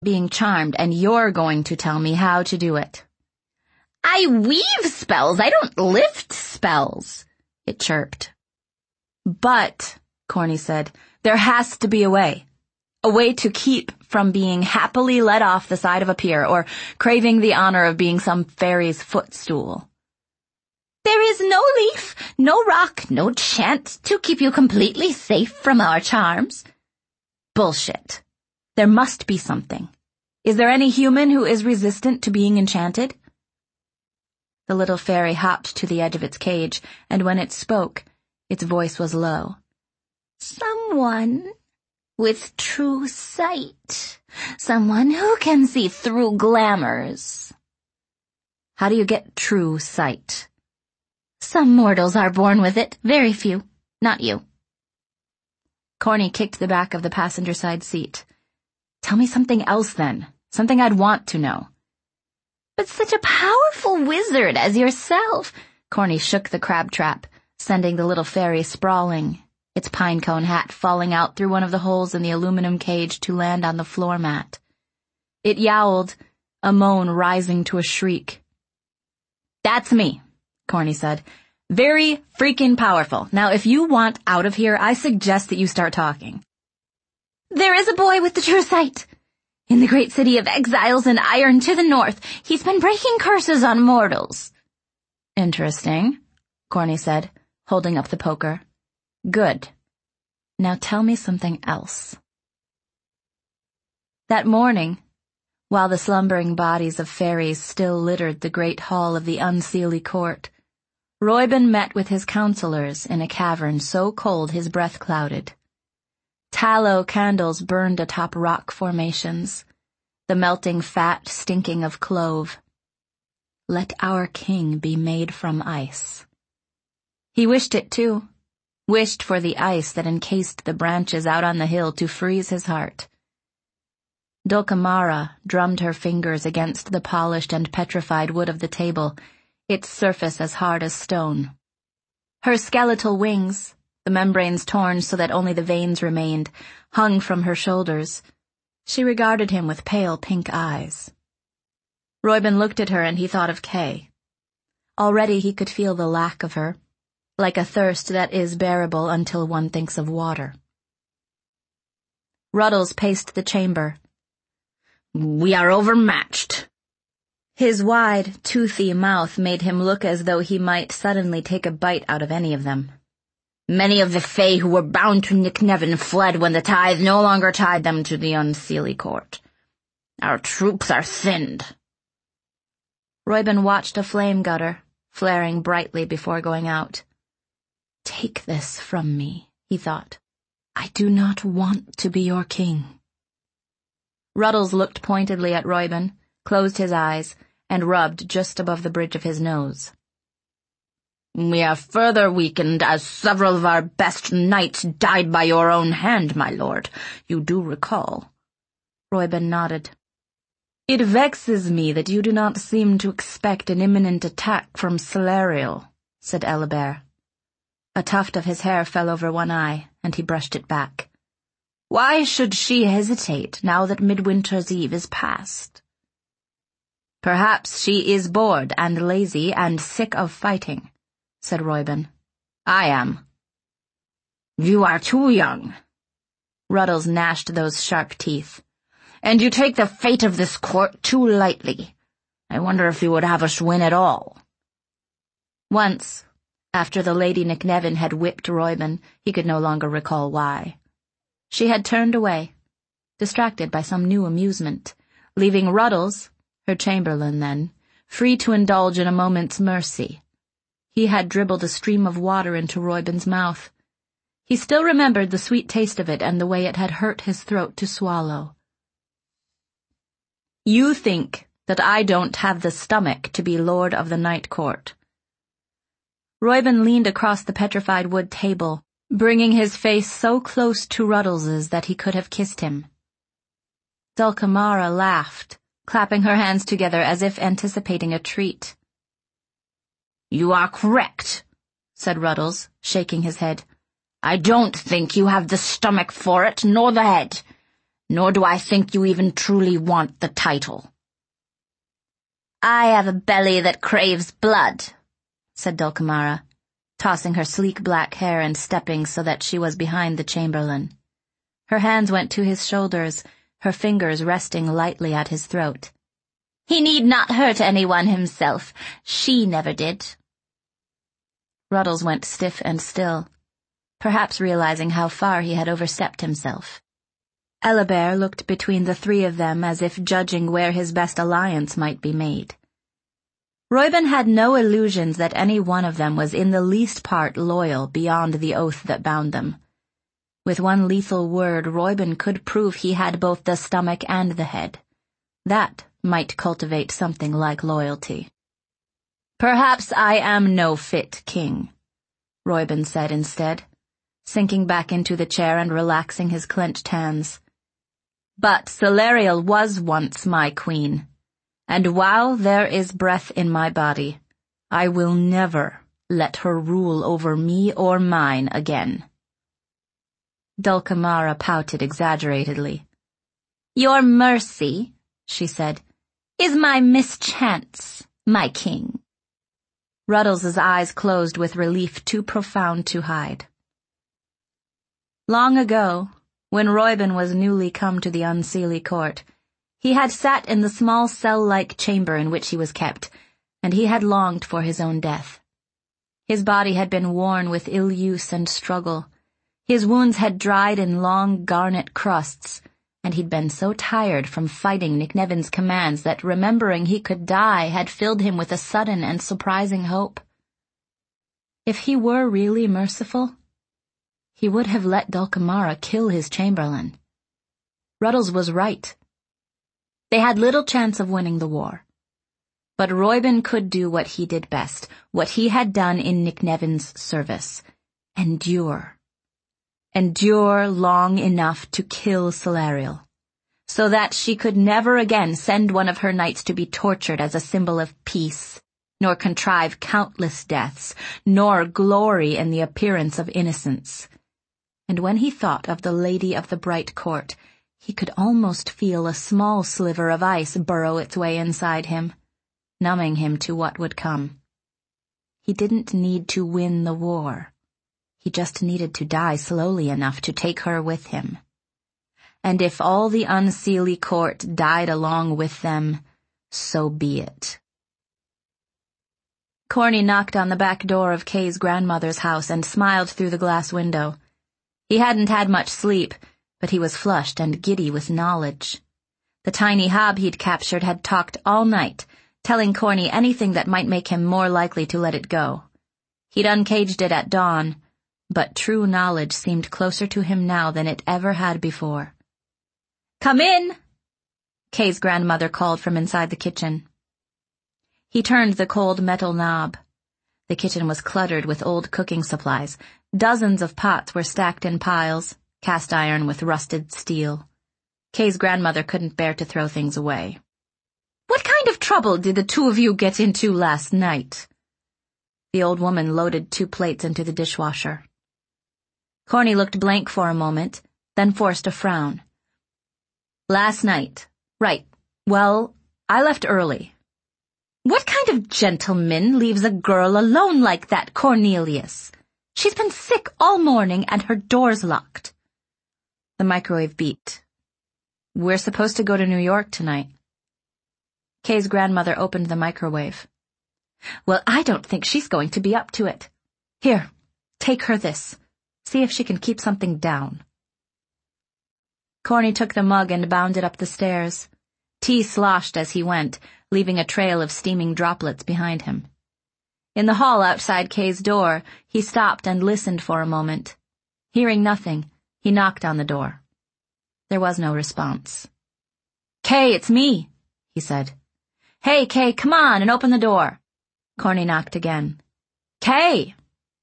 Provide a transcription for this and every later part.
being charmed, and you're going to tell me how to do it. I weave spells, I don't lift spells, it chirped. But, Corny said, there has to be a way. A way to keep from being happily let off the side of a pier or craving the honor of being some fairy's footstool. There is no leaf, no rock, no chant to keep you completely safe from our charms. Bullshit. There must be something. Is there any human who is resistant to being enchanted? The little fairy hopped to the edge of its cage, and when it spoke, its voice was low. Someone with true sight. Someone who can see through glamours. How do you get true sight? Some mortals are born with it, very few. Not you. Corny kicked the back of the passenger side seat. Tell me something else then. Something I'd want to know. But such a powerful wizard as yourself. Corny shook the crab trap, sending the little fairy sprawling, its pinecone hat falling out through one of the holes in the aluminum cage to land on the floor mat. It yowled, a moan rising to a shriek. That's me, Corny said. Very freaking powerful. Now, if you want out of here, I suggest that you start talking. There is a boy with the true sight. In the great city of exiles and iron to the north, he's been breaking curses on mortals. Interesting, Corny said, holding up the poker. Good. Now tell me something else. That morning, while the slumbering bodies of fairies still littered the great hall of the Unseelie Court, Reuben met with his counselors in a cavern so cold his breath clouded. Tallow candles burned atop rock formations, the melting fat stinking of clove. Let our king be made from ice. He wished it too, wished for the ice that encased the branches out on the hill to freeze his heart. Dulcamara drummed her fingers against the polished and petrified wood of the table, its surface as hard as stone. Her skeletal wings, the membranes torn so that only the veins remained, hung from her shoulders. She regarded him with pale pink eyes. Reuben looked at her and he thought of Kay. Already he could feel the lack of her, like a thirst that is bearable until one thinks of water. Ruddles paced the chamber. We are overmatched. His wide, toothy mouth made him look as though he might suddenly take a bite out of any of them. Many of the Fae who were bound to Nikneven fled when the tithe no longer tied them to the Unseelie Court. Our troops are thinned. Reuben watched a flame gutter, flaring brightly before going out. Take this from me, he thought. I do not want to be your king. Ruddles looked pointedly at Reuben, closed his eyes, and rubbed just above the bridge of his nose. We are further weakened as several of our best knights died by your own hand, my lord. You do recall. Reuben nodded. It vexes me that you do not seem to expect an imminent attack from Celerial, said Elibert. A tuft of his hair fell over one eye, and he brushed it back. Why should she hesitate now that Midwinter's Eve is past? Perhaps she is bored and lazy and sick of fighting, said Reuben. I am. You are too young. Ruddles gnashed those sharp teeth. And you take the fate of this court too lightly. I wonder if you would have us win at all. Once, after the Lady Nikneven had whipped Reuben, he could no longer recall why. She had turned away, distracted by some new amusement, leaving Ruddles, her chamberlain then, free to indulge in a moment's mercy. He had dribbled a stream of water into Reuben's mouth. He still remembered the sweet taste of it and the way it had hurt his throat to swallow. You think that I don't have the stomach to be lord of the Night Court. Reuben leaned across the petrified wood table, bringing his face so close to Ruddles's that he could have kissed him. Dulcamara laughed, clapping her hands together as if anticipating a treat. You are correct, said Ruddles, shaking his head. I don't think you have the stomach for it, nor the head. nor do I think you even truly want the title." "I have a belly that craves blood," said Dulcamara, tossing her sleek black hair and stepping so that she was behind the chamberlain. Her hands went to his shoulders, her fingers resting lightly at his throat. "He need not hurt anyone himself. She never did." Ruddles went stiff and still, perhaps realizing how far he had overstepped himself. Elibert looked between the three of them as if judging where his best alliance might be made. Reuben had no illusions that any one of them was in the least part loyal beyond the oath that bound them. With one lethal word, Reuben could prove he had both the stomach and the head. That might cultivate something like loyalty. "Perhaps I am no fit king," Reuben said instead, sinking back into the chair and relaxing his clenched hands. "But Celerial was once my queen, and while there is breath in my body, I will never let her rule over me or mine again." Dulcamara pouted exaggeratedly. "Your mercy," she said, "is my mischance, my king." Ruddles's eyes closed with relief too profound to hide. Long ago, when Reuben was newly come to the Unseelie Court, he had sat in the small cell-like chamber in which he was kept, and he had longed for his own death. His body had been worn with ill-use and struggle. His wounds had dried in long garnet crusts, and he'd been so tired from fighting Niknevin's commands that remembering he could die had filled him with a sudden and surprising hope. If he were really merciful, he would have let Dulcamara kill his chamberlain. Ruddles was right. They had little chance of winning the war. But Reuben could do what he did best, what he had done in Niknevin's service: endure. Endure long enough to kill Celerial, so that she could never again send one of her knights to be tortured as a symbol of peace, nor contrive countless deaths, nor glory in the appearance of innocence. And when he thought of the Lady of the Bright Court, he could almost feel a small sliver of ice burrow its way inside him, numbing him to what would come. He didn't need to win the war. He just needed to die slowly enough to take her with him. And if all the Unseelie Court died along with them, so be it. Corny knocked on the back door of Kay's grandmother's house and smiled through the glass window. He hadn't had much sleep, but he was flushed and giddy with knowledge. The tiny hob he'd captured had talked all night, telling Corny anything that might make him more likely to let it go. He'd uncaged it at dawn, but true knowledge seemed closer to him now than it ever had before. "Come in!" Kay's grandmother called from inside the kitchen. He turned the cold metal knob. The kitchen was cluttered with old cooking supplies. Dozens of pots were stacked in piles, cast iron with rusted steel. Kay's grandmother couldn't bear to throw things away. "What kind of trouble did the two of you get into last night?" The old woman loaded 2 plates into the dishwasher. Corny looked blank for a moment, then forced a frown. "Last night. Right. Well, I left early." "What kind of gentleman leaves a girl alone like that, Cornelius? She's been sick all morning and her door's locked." The microwave beeped. "We're supposed to go to New York tonight." Kay's grandmother opened the microwave. "Well, I don't think she's going to be up to it. Here, take her this. See if she can keep something down." Corny took the mug and bounded up the stairs. Tea sloshed as he went, leaving a trail of steaming droplets behind him. In the hall outside Kay's door, he stopped and listened for a moment. Hearing nothing, he knocked on the door. There was no response. "Kay, it's me," he said. "Hey, Kay, come on and open the door." Corny knocked again. "Kay!"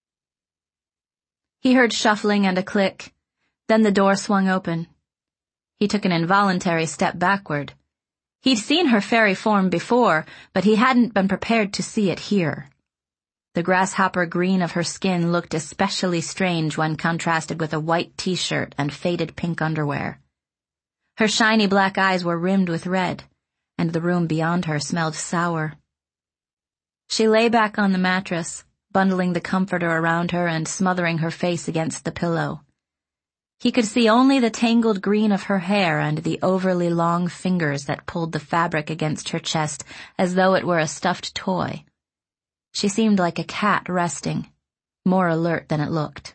He heard shuffling and a click. Then the door swung open. He took an involuntary step backward. He'd seen her fairy form before, but he hadn't been prepared to see it here. The grasshopper green of her skin looked especially strange when contrasted with a white t-shirt and faded pink underwear. Her shiny black eyes were rimmed with red, and the room beyond her smelled sour. She lay back on the mattress, bundling the comforter around her and smothering her face against the pillow. He could see only the tangled green of her hair and the overly long fingers that pulled the fabric against her chest as though it were a stuffed toy. She seemed like a cat resting, more alert than it looked.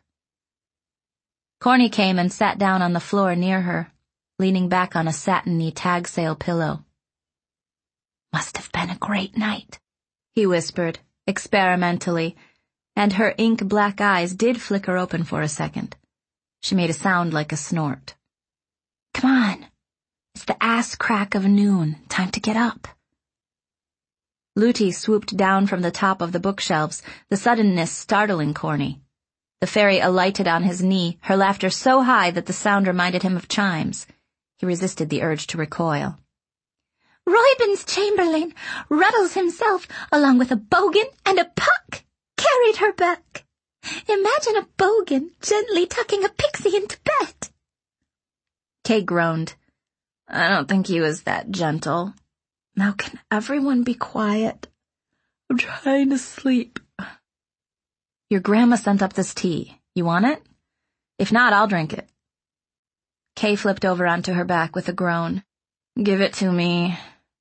Corny came and sat down on the floor near her, leaning back on a satiny tag sail pillow. "Must have been a great night," he whispered, experimentally, and her ink-black eyes did flicker open for a second. She made a sound like a snort. "Come on. It's the ass crack of noon. Time to get up." Looty swooped down from the top of the bookshelves, the suddenness startling Corny. The fairy alighted on his knee, her laughter so high that the sound reminded him of chimes. He resisted the urge to recoil. "Reuben's chamberlain, Ruddles himself, along with a bogan and a puck, carried her back. Imagine a bogan gently tucking a pixie into bed." Kay groaned. "I don't think he was that gentle. Now can everyone be quiet? I'm trying to sleep." "Your grandma sent up this tea. You want it? If not, I'll drink it." Kay flipped over onto her back with a groan. "Give it to me."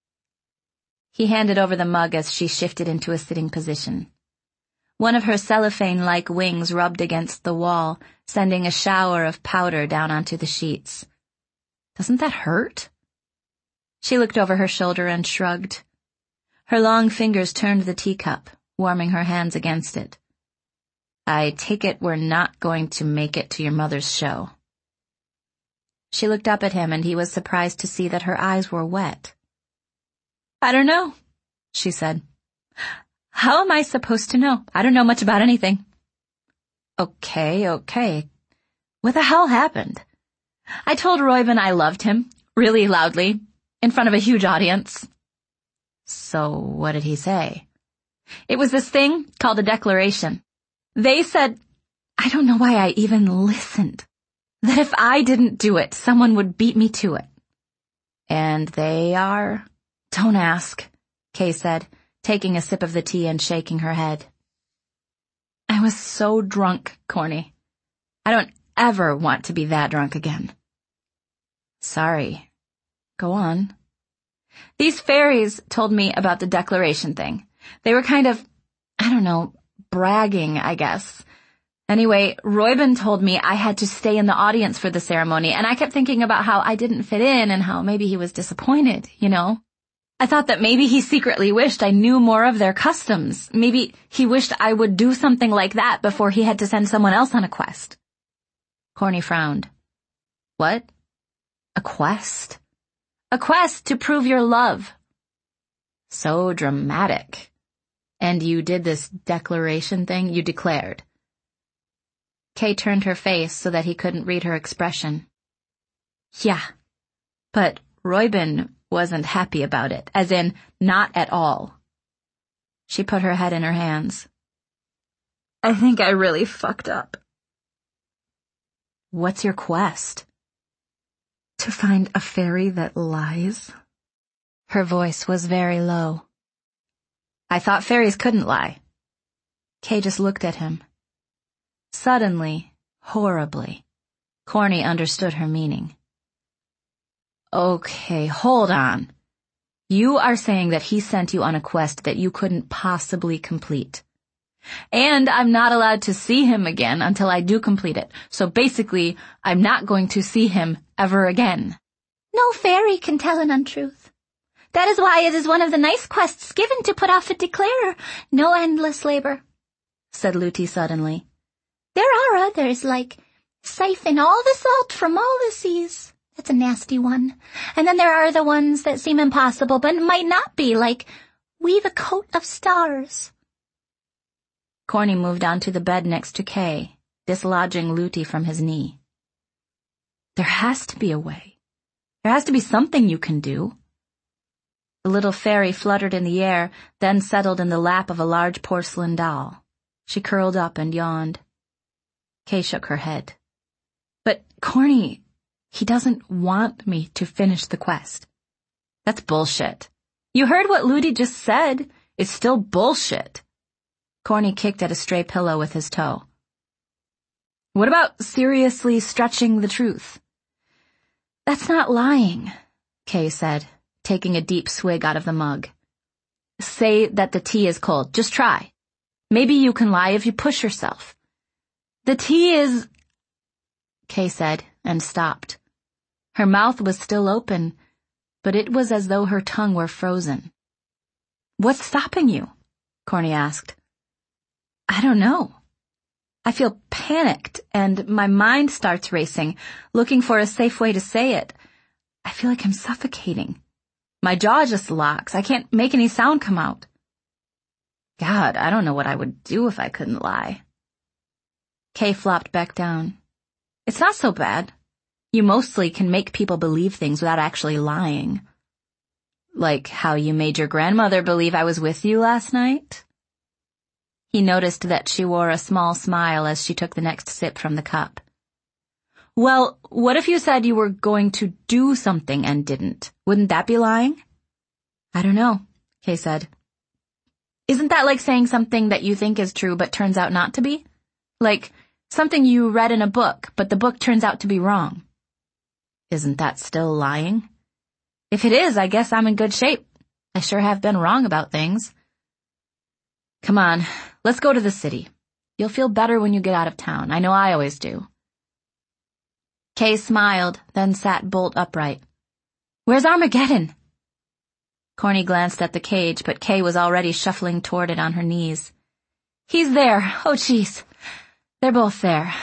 He handed over the mug as she shifted into a sitting position. One of her cellophane-like wings rubbed against the wall, sending a shower of powder down onto the sheets. "Doesn't that hurt?" She looked over her shoulder and shrugged. Her long fingers turned the teacup, warming her hands against it. "I take it we're not going to make it to your mother's show." She looked up at him, and he was surprised to see that her eyes were wet. "I don't know," she said. "How am I supposed to know? I don't know much about anything." Okay. What the hell happened? "I told Reuben I loved him, really loudly, in front of a huge audience." "So what did he say?" "It was this thing called a declaration. They said, I don't know why I even listened, that if I didn't do it, someone would beat me to it." "And they are?" "Don't ask," Kay said, taking a sip of the tea and shaking her head. "I was so drunk, Corny. I don't ever want to be that drunk again." "Sorry. Go on." "These fairies told me about the declaration thing. They were kind of, bragging, I guess. Anyway, Reuben told me I had to stay in the audience for the ceremony, and I kept thinking about how I didn't fit in and how maybe he was disappointed, I thought that maybe he secretly wished I knew more of their customs. Maybe he wished I would do something like that before he had to send someone else on a quest." Corny frowned. "What? A quest?" "A quest to prove your love." "So dramatic. And you did this declaration thing? You declared?" Kay turned her face so that he couldn't read her expression. "Yeah, but Reuben wasn't happy about it, as in, not at all." She put her head in her hands. "I think I really fucked up." "What's your quest?" "To find a fairy that lies." Her voice was very low. "I thought fairies couldn't lie." Kay just looked at him. Suddenly, horribly, Corny understood her meaning. "Okay, hold on. You are saying that he sent you on a quest that you couldn't possibly complete. And I'm not allowed to see him again until I do complete it. So basically, I'm not going to see him ever again." "No fairy can tell an untruth. That is why it is one of the nice quests given to put off a declarer. No endless labor," said Looty suddenly. "There are others, like siphon all the salt from all the seas. That's a nasty one. And then there are the ones that seem impossible but might not be, like weave a coat of stars." Corny moved onto the bed next to Kay, dislodging Looty from his knee. "There has to be a way. There has to be something you can do." The little fairy fluttered in the air, then settled in the lap of a large porcelain doll. She curled up and yawned. Kay shook her head. "But, Corny, He doesn't want me to finish the quest. That's bullshit. You heard what Ludi just said. It's still bullshit. Corny kicked at a stray pillow with his toe. What about seriously stretching the truth? That's not lying, Kay said, taking a deep swig out of the mug. Say that the tea is cold. Just try. Maybe you can lie if you push yourself. The tea is... Kay said, and stopped. Her mouth was still open, but it was as though her tongue were frozen. What's stopping you? Corny asked. I don't know. I feel panicked, and my mind starts racing, looking for a safe way to say it. I feel like I'm suffocating. My jaw just locks. I can't make any sound come out. God, I don't know what I would do if I couldn't lie. Kay flopped back down. It's not so bad. You mostly can make people believe things without actually lying. Like how you made your grandmother believe I was with you last night? He noticed that she wore a small smile as she took the next sip from the cup. Well, what if you said you were going to do something and didn't? Wouldn't that be lying? I don't know, Kay said. Isn't that like saying something that you think is true but turns out not to be? Like something you read in a book, but the book turns out to be wrong. Isn't that still lying? If it is, I guess I'm in good shape. I sure have been wrong about things. Come on, let's go to the city. You'll feel better when you get out of town. I know I always do. Kay smiled, then sat bolt upright. Where's Armageddon? Corny glanced at the cage, but Kay was already shuffling toward it on her knees. He's there. Oh, jeez. They're both there.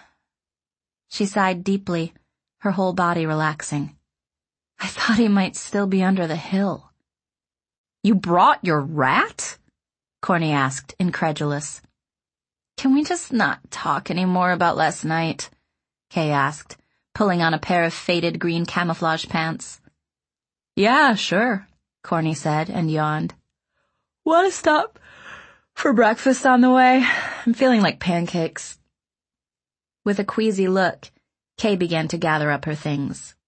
She sighed deeply, her whole body relaxing. I thought he might still be under the hill. You brought your rat? Corny asked, incredulous. Can we just not talk any more about last night? Kay asked, pulling on a pair of faded green camouflage pants. Yeah, sure, Corny said and yawned. Want to stop for breakfast on the way? I'm feeling like pancakes. With a queasy look, Kay began to gather up her things.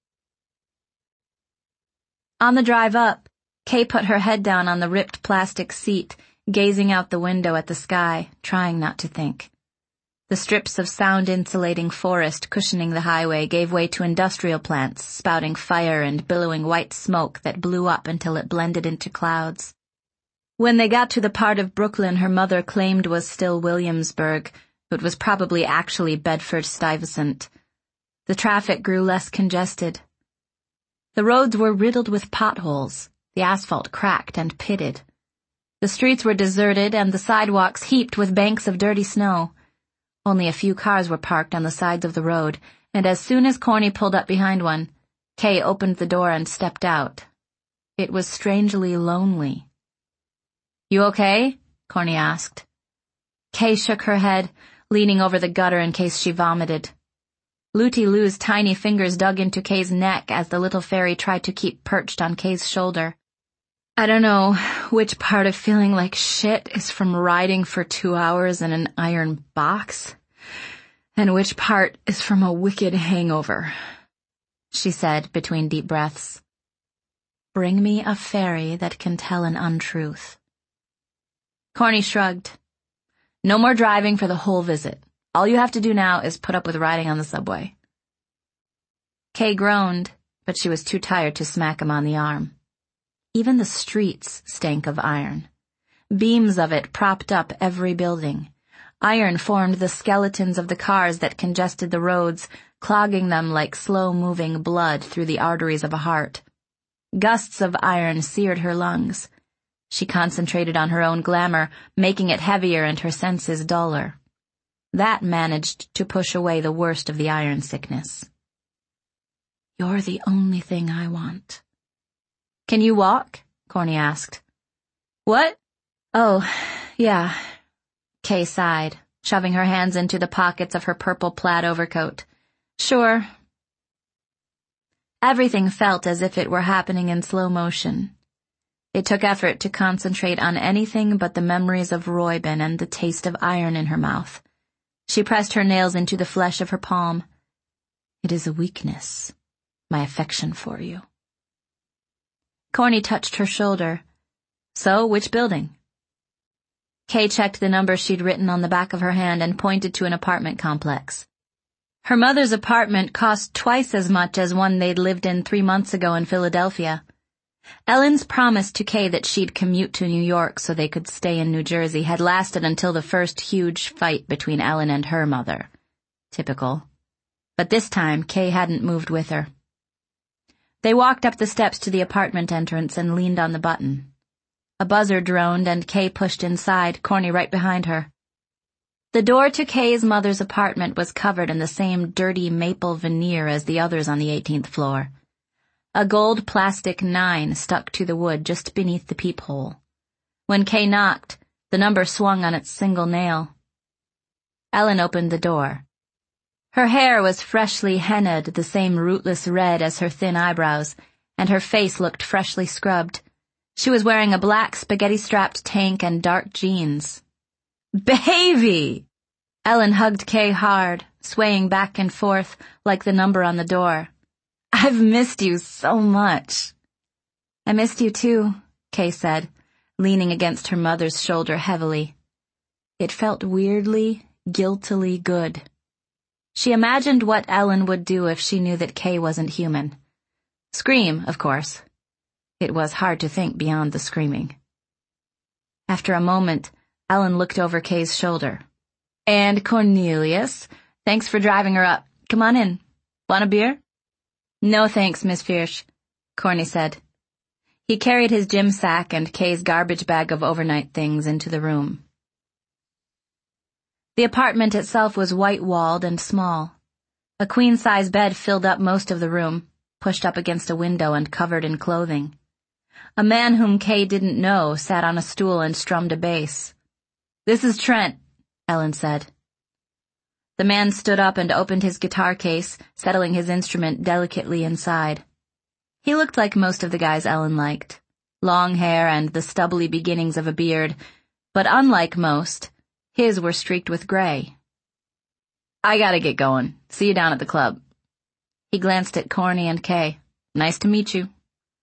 On the drive up, Kay put her head down on the ripped plastic seat, gazing out the window at the sky, trying not to think. The strips of sound-insulating forest cushioning the highway gave way to industrial plants, spouting fire and billowing white smoke that blew up until it blended into clouds. When they got to the part of Brooklyn her mother claimed was still Williamsburg, but was probably actually Bedford-Stuyvesant, the traffic grew less congested. The roads were riddled with potholes, the asphalt cracked and pitted. The streets were deserted and the sidewalks heaped with banks of dirty snow. Only a few cars were parked on the sides of the road, and as soon as Corny pulled up behind one, Kay opened the door and stepped out. It was strangely lonely. You okay? Corny asked. Kay shook her head, leaning over the gutter in case she vomited. Looty Lou's tiny fingers dug into Kay's neck as the little fairy tried to keep perched on Kay's shoulder. I don't know which part of feeling like shit is from riding for 2 hours in an iron box, and which part is from a wicked hangover, she said between deep breaths. Bring me a fairy that can tell an untruth. Corny shrugged. No more driving for the whole visit. All you have to do now is put up with riding on the subway. Kay groaned, but she was too tired to smack him on the arm. Even the streets stank of iron. Beams of it propped up every building. Iron formed the skeletons of the cars that congested the roads, clogging them like slow-moving blood through the arteries of a heart. Gusts of iron seared her lungs. She concentrated on her own glamour, making it heavier and her senses duller. That managed to push away the worst of the iron sickness. You're the only thing I want. Can you walk? Corny asked. What? Oh, yeah. Kay sighed, shoving her hands into the pockets of her purple plaid overcoat. Sure. Everything felt as if it were happening in slow motion. It took effort to concentrate on anything but the memories of Reuben and the taste of iron in her mouth. She pressed her nails into the flesh of her palm. It is a weakness, my affection for you. Corny touched her shoulder. So, which building? Kay checked the number she'd written on the back of her hand and pointed to an apartment complex. Her mother's apartment cost twice as much as one they'd lived in 3 months ago in Philadelphia. Ellen's promise to Kay that she'd commute to New York so they could stay in New Jersey had lasted until the first huge fight between Ellen and her mother. Typical. But this time, Kay hadn't moved with her. They walked up the steps to the apartment entrance and leaned on the button. A buzzer droned and Kay pushed inside, Corny right behind her. The door to Kay's mother's apartment was covered in the same dirty maple veneer as the others on the 18th floor. A gold plastic 9 stuck to the wood just beneath the peephole. When Kay knocked, the number swung on its single nail. Ellen opened the door. Her hair was freshly hennaed the same rootless red as her thin eyebrows, and her face looked freshly scrubbed. She was wearing a black spaghetti-strapped tank and dark jeans. Baby! Ellen hugged Kay hard, swaying back and forth like the number on the door. I've missed you so much. I missed you too, Kay said, leaning against her mother's shoulder heavily. It felt weirdly, guiltily good. She imagined what Ellen would do if she knew that Kay wasn't human. Scream, of course. It was hard to think beyond the screaming. After a moment, Ellen looked over Kay's shoulder. And Cornelius, thanks for driving her up. Come on in. Want a beer? No thanks, Miss Fierce, Corny said. He carried his gym sack and Kay's garbage bag of overnight things into the room. The apartment itself was white-walled and small. A queen-size bed filled up most of the room, pushed up against a window and covered in clothing. A man whom Kay didn't know sat on a stool and strummed a bass. This is Trent, Ellen said. The man stood up and opened his guitar case, settling his instrument delicately inside. He looked like most of the guys Ellen liked. Long hair and the stubbly beginnings of a beard, but unlike most, his were streaked with gray. I gotta get going. See you down at the club. He glanced at Corny and Kay. Nice to meet you.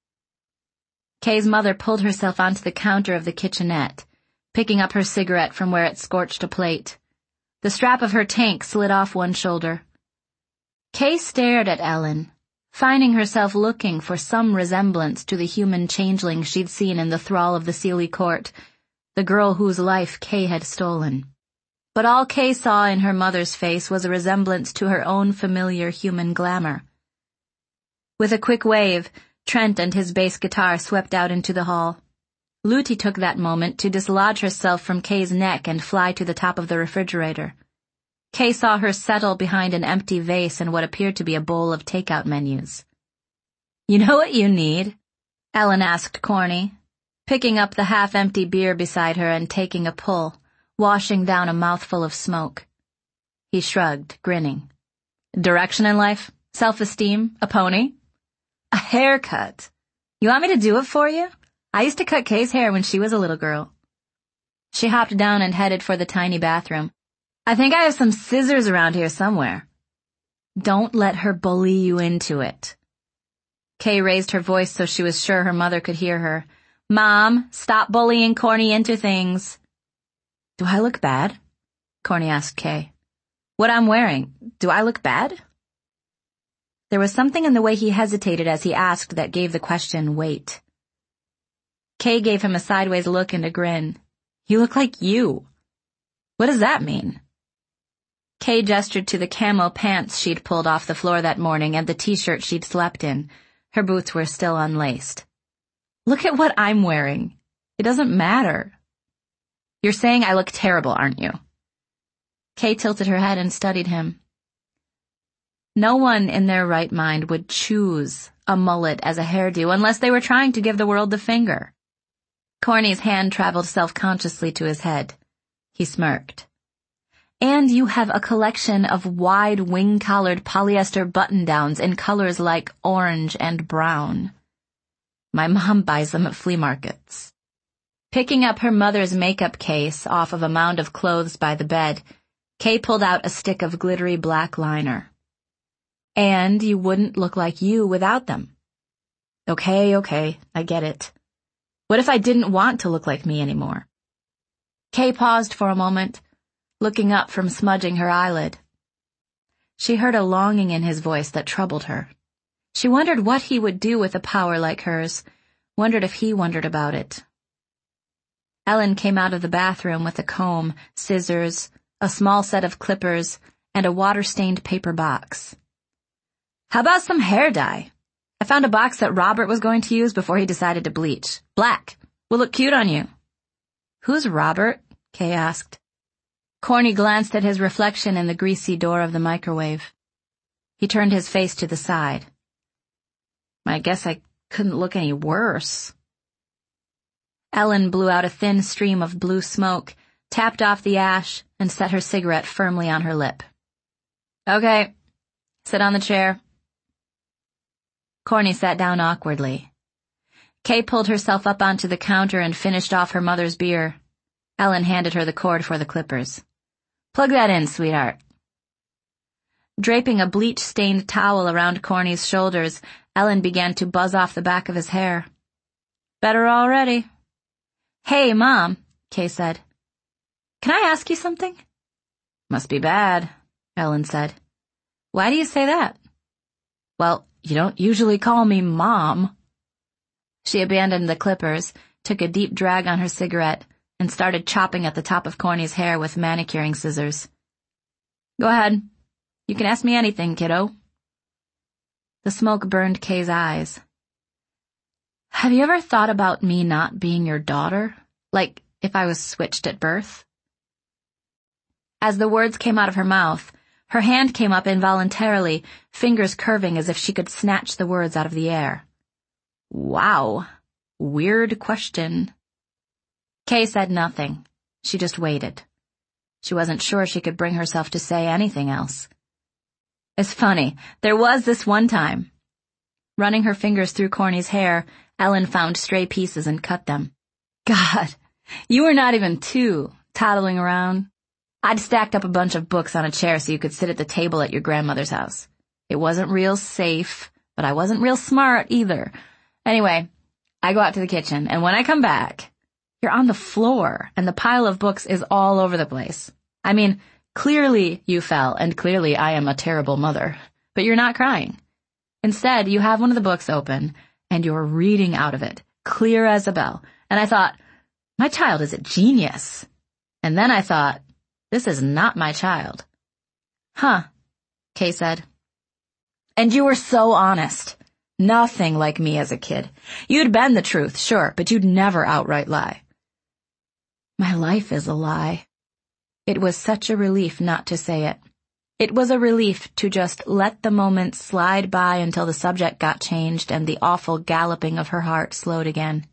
Kay's mother pulled herself onto the counter of the kitchenette, picking up her cigarette from where it scorched a plate. The strap of her tank slid off one shoulder. Kay stared at Ellen, finding herself looking for some resemblance to the human changeling she'd seen in the thrall of the Sealy Court, the girl whose life Kay had stolen. But all Kay saw in her mother's face was a resemblance to her own familiar human glamour. With a quick wave, Trent and his bass guitar swept out into the hall. Lutie took that moment to dislodge herself from Kay's neck and fly to the top of the refrigerator. Kay saw her settle behind an empty vase and what appeared to be a bowl of takeout menus. You know what you need? Ellen asked Corny, picking up the half-empty beer beside her and taking a pull, washing down a mouthful of smoke. He shrugged, grinning. Direction in life? Self-esteem? A pony? A haircut. You want me to do it for you? I used to cut Kay's hair when she was a little girl. She hopped down and headed for the tiny bathroom. I think I have some scissors around here somewhere. Don't let her bully you into it. Kay raised her voice so she was sure her mother could hear her. Mom, stop bullying Corny into things. Do I look bad? Corny asked Kay. What I'm wearing, do I look bad? There was something in the way he hesitated as he asked that gave the question weight. Kay gave him a sideways look and a grin. You look like you. What does that mean? Kay gestured to the camo pants she'd pulled off the floor that morning and the t-shirt she'd slept in. Her boots were still unlaced. Look at what I'm wearing. It doesn't matter. You're saying I look terrible, aren't you? Kay tilted her head and studied him. No one in their right mind would choose a mullet as a hairdo unless they were trying to give the world the finger. Corny's hand traveled self-consciously to his head. He smirked. And you have a collection of wide wing-collared polyester button-downs in colors like orange and brown. My mom buys them at flea markets. Picking up her mother's makeup case off of a mound of clothes by the bed, Kay pulled out a stick of glittery black liner. And you wouldn't look like you without them. Okay, I get it. What if I didn't want to look like me anymore? Kay paused for a moment, looking up from smudging her eyelid. She heard a longing in his voice that troubled her. She wondered what he would do with a power like hers, wondered if he wondered about it. Ellen came out of the bathroom with a comb, scissors, a small set of clippers, and a water-stained paper box. How about some hair dye? I found a box that Robert was going to use before he decided to bleach. Black. Will look cute on you. Who's Robert? Kay asked. Corny glanced at his reflection in the greasy door of the microwave. He turned his face to the side. I guess I couldn't look any worse. Ellen blew out a thin stream of blue smoke, tapped off the ash, and set her cigarette firmly on her lip. Okay, sit on the chair. Corny sat down awkwardly. Kay pulled herself up onto the counter and finished off her mother's beer. Ellen handed her the cord for the clippers. Plug that in, sweetheart. Draping a bleach-stained towel around Corny's shoulders, Ellen began to buzz off the back of his hair. Better already. Hey, Mom, Kay said. Can I ask you something? Must be bad, Ellen said. Why do you say that? Well, you don't usually call me Mom. She abandoned the clippers, took a deep drag on her cigarette, and started chopping at the top of Corny's hair with manicuring scissors. Go ahead. You can ask me anything, kiddo. The smoke burned Kay's eyes. Have you ever thought about me not being your daughter? Like if I was switched at birth? As the words came out of her mouth, her hand came up involuntarily, fingers curving as if she could snatch the words out of the air. Wow. Weird question. Kay said nothing. She just waited. She wasn't sure she could bring herself to say anything else. It's funny, there was this one time. Running her fingers through Corny's hair, Ellen found stray pieces and cut them. God, you were not even 2, toddling around. I'd stacked up a bunch of books on a chair so you could sit at the table at your grandmother's house. It wasn't real safe, but I wasn't real smart either. Anyway, I go out to the kitchen, and when I come back, you're on the floor, and the pile of books is all over the place. I mean, clearly you fell, and clearly I am a terrible mother, but you're not crying. Instead, you have one of the books open, and you're reading out of it, clear as a bell. And I thought, my child is a genius. And then I thought, this is not my child. Huh, Kay said. And you were so honest. Nothing like me as a kid. You'd bend the truth, sure, but you'd never outright lie. My life is a lie. It was such a relief not to say it. It was a relief to just let the moment slide by until the subject got changed and the awful galloping of her heart slowed again.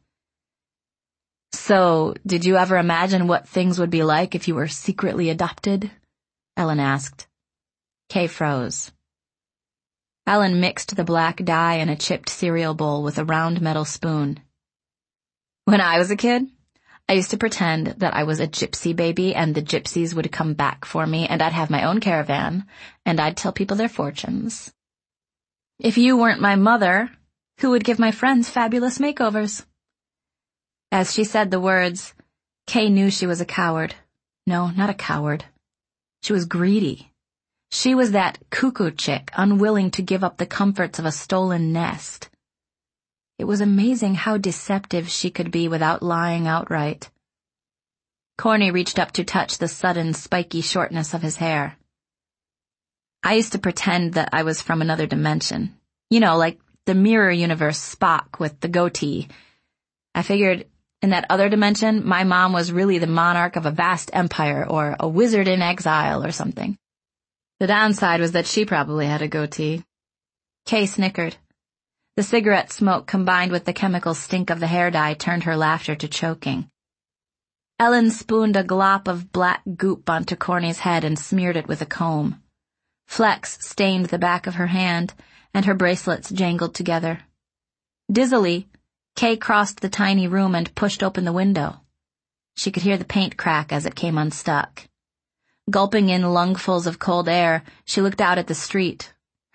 So, did you ever imagine what things would be like if you were secretly adopted? Ellen asked. Kay froze. Ellen mixed the black dye in a chipped cereal bowl with a round metal spoon. When I was a kid, I used to pretend that I was a gypsy baby and the gypsies would come back for me and I'd have my own caravan and I'd tell people their fortunes. If you weren't my mother, who would give my friends fabulous makeovers? As she said the words, Kay knew she was a coward. No, not a coward. She was greedy. She was that cuckoo chick unwilling to give up the comforts of a stolen nest. It was amazing how deceptive she could be without lying outright. Corny reached up to touch the sudden, spiky shortness of his hair. I used to pretend that I was from another dimension. You know, like the mirror universe Spock with the goatee. I figured in that other dimension, my mom was really the monarch of a vast empire or a wizard in exile or something. The downside was that she probably had a goatee. Kay snickered. The cigarette smoke combined with the chemical stink of the hair dye turned her laughter to choking. Ellen spooned a glop of black goop onto Corny's head and smeared it with a comb. Flecks stained the back of her hand, and her bracelets jangled together. Dizzily, Kay crossed the tiny room and pushed open the window. She could hear the paint crack as it came unstuck. Gulping in lungfuls of cold air, she looked out at the street.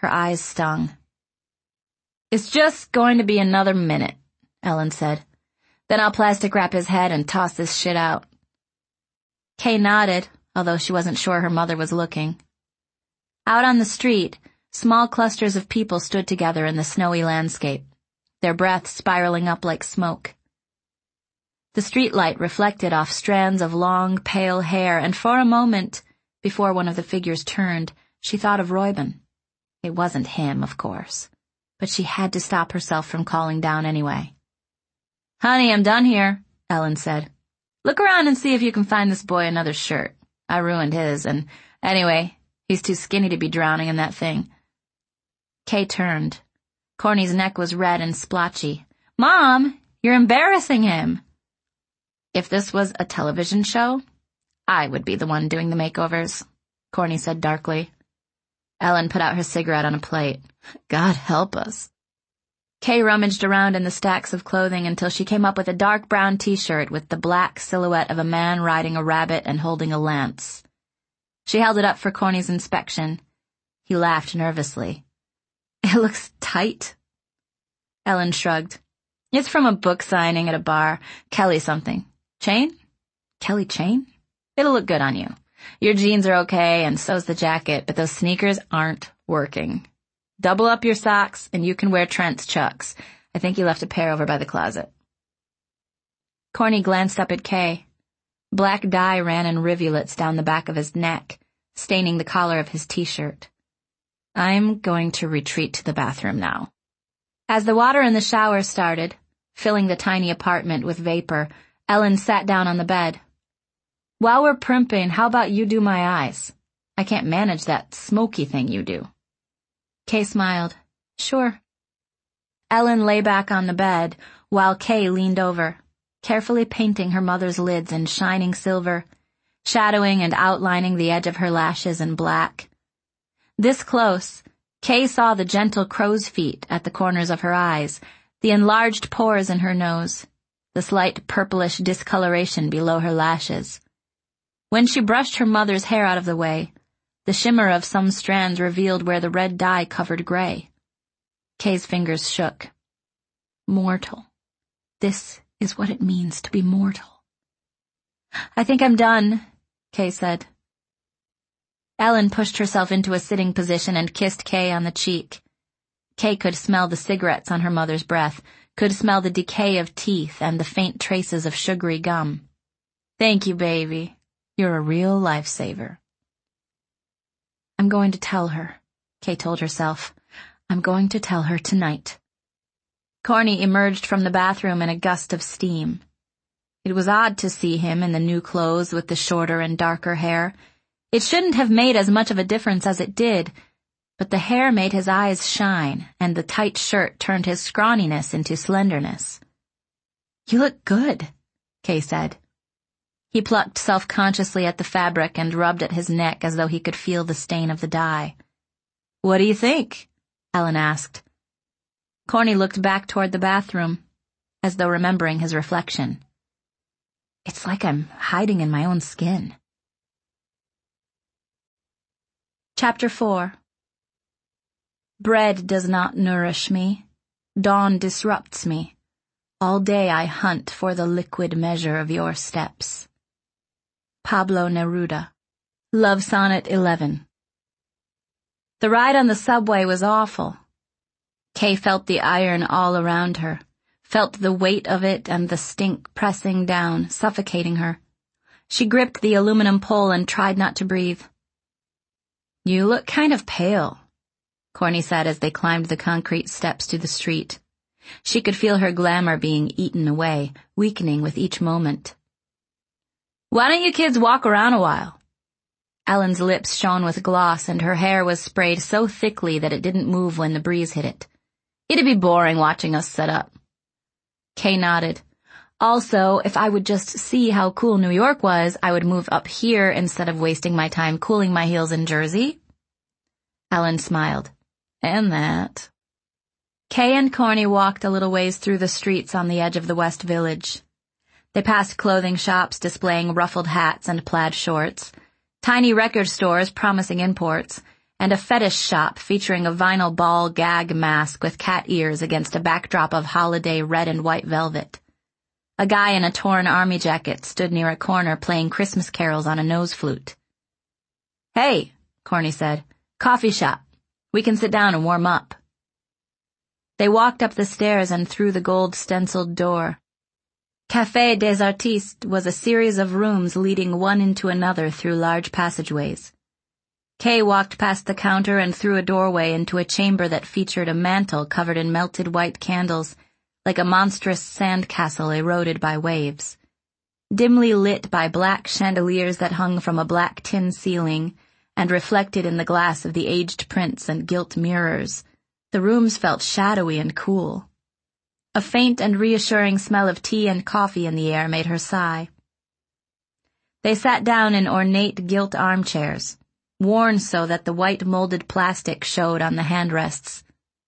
Her eyes stung. "It's just going to be another minute," Ellen said. "Then I'll plastic wrap his head and toss this shit out." Kay nodded, although she wasn't sure her mother was looking. Out on the street, small clusters of people stood together in the snowy landscape, their breath spiraling up like smoke. The streetlight reflected off strands of long, pale hair, and for a moment, before one of the figures turned, she thought of Reuben. It wasn't him, of course, but she had to stop herself from calling down anyway. "Honey, I'm done here," Ellen said. "Look around and see if you can find this boy another shirt. I ruined his, and anyway, he's too skinny to be drowning in that thing." Kay turned. Corny's neck was red and splotchy. "Mom, you're embarrassing him." "If this was a television show, I would be the one doing the makeovers," Corny said darkly. Ellen put out her cigarette on a plate. "God help us." Kay rummaged around in the stacks of clothing until she came up with a dark brown t-shirt with the black silhouette of a man riding a rabbit and holding a lance. She held it up for Corny's inspection. He laughed nervously. "It looks tight." Ellen shrugged. "It's from a book signing at a bar. Kelly something. Chain? Kelly chain? It'll look good on you. Your jeans are okay, and so's the jacket, but those sneakers aren't working. Double up your socks, and you can wear Trent's Chucks. I think he left a pair over by the closet." Corny glanced up at Kay. Black dye ran in rivulets down the back of his neck, staining the collar of his t-shirt. "I'm going to retreat to the bathroom now." As the water in the shower started, filling the tiny apartment with vapor, Ellen sat down on the bed. "While we're primping, how about you do my eyes? I can't manage that smoky thing you do." Kay smiled. "Sure." Ellen lay back on the bed, while Kay leaned over, carefully painting her mother's lids in shining silver, shadowing and outlining the edge of her lashes in black. This close, Kay saw the gentle crow's feet at the corners of her eyes, the enlarged pores in her nose, the slight purplish discoloration below her lashes. When she brushed her mother's hair out of the way, the shimmer of some strands revealed where the red dye covered gray. Kay's fingers shook. Mortal. This is what it means to be mortal. "I think I'm done," Kay said. Ellen pushed herself into a sitting position and kissed Kay on the cheek. Kay could smell the cigarettes on her mother's breath, could smell the decay of teeth and the faint traces of sugary gum. "Thank you, baby. You're a real lifesaver." "I'm going to tell her," Kay told herself. "I'm going to tell her tonight." Corny emerged from the bathroom in a gust of steam. It was odd to see him in the new clothes with the shorter and darker hair. It shouldn't have made as much of a difference as it did, but the hair made his eyes shine, and the tight shirt turned his scrawniness into slenderness. "You look good," Kay said. He plucked self-consciously at the fabric and rubbed at his neck as though he could feel the stain of the dye. "What do you think?" Ellen asked. Corny looked back toward the bathroom, as though remembering his reflection. "It's like I'm hiding in my own skin." Chapter 4. Bread does not nourish me. Dawn disrupts me. All day I hunt for the liquid measure of your steps. Pablo Neruda. Love Sonnet 11. The ride on the subway was awful. Kay felt the iron all around her, felt the weight of it and the stink pressing down, suffocating her. She gripped the aluminum pole and tried not to breathe. "You look kind of pale," Corny said as they climbed the concrete steps to the street. She could feel her glamour being eaten away, weakening with each moment. "Why don't you kids walk around a while?" Ellen's lips shone with gloss and her hair was sprayed so thickly that it didn't move when the breeze hit it. "It'd be boring watching us set up." Kay nodded. "Also, if I would just see how cool New York was, I would move up here instead of wasting my time cooling my heels in Jersey." Ellen smiled. "And that." Kay and Corny walked a little ways through the streets on the edge of the West Village. They passed clothing shops displaying ruffled hats and plaid shorts, tiny record stores promising imports, and a fetish shop featuring a vinyl ball gag mask with cat ears against a backdrop of holiday red and white velvet. A guy in a torn army jacket stood near a corner playing Christmas carols on a nose flute. "Hey," Corny said, "coffee shop. We can sit down and warm up." They walked up the stairs and through the gold-stenciled door. Café des Artistes was a series of rooms leading one into another through large passageways. Kay walked past the counter and through a doorway into a chamber that featured a mantel covered in melted white candles, like a monstrous sandcastle eroded by waves. Dimly lit by black chandeliers that hung from a black tin ceiling and reflected in the glass of the aged prints and gilt mirrors, the rooms felt shadowy and cool. A faint and reassuring smell of tea and coffee in the air made her sigh. They sat down in ornate gilt armchairs, worn so that the white molded plastic showed on the handrests.